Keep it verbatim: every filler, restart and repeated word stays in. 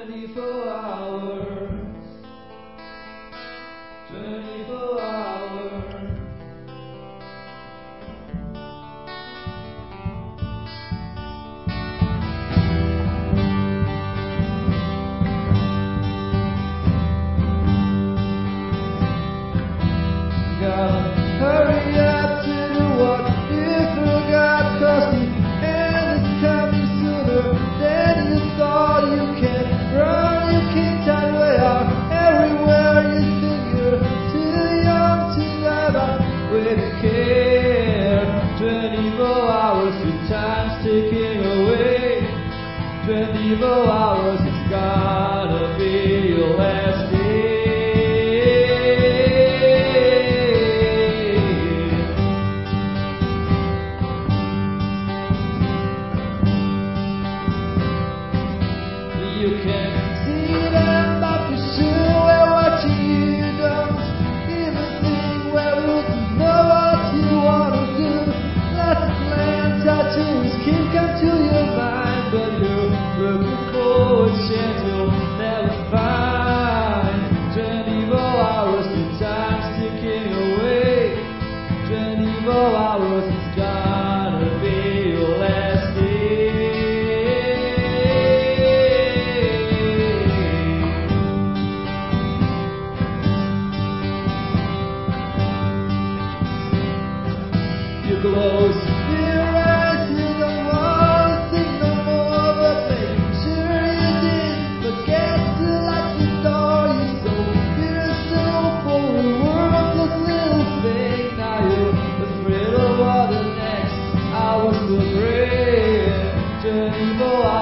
twenty-four hours, twenty-four hours. Gotta hurry up to do what you forgot, 'cause the end is coming sooner than you thought. You can't run, you can't hide, we are everywhere. You think you're too young to die, but we don't care. Twenty-four hours, your time's ticking away. Twenty-four hours, it's gonna be your last day. You can see them, but for sure we're watching you. Don't even think we wouldn't know what you wanna do. Let the plan tattoos keep come to your mind, but you're looking for a chance you'll never find. Twenty-four hours, your time's ticking away. Twenty-four hours, it's gonna be your last day. You close your eyes, you don't want to think no more, but make sure you didn't forget to lock the door. You're so beautiful for the world, this little thing. Now you're afraid of what the next hours will bring. Twenty-four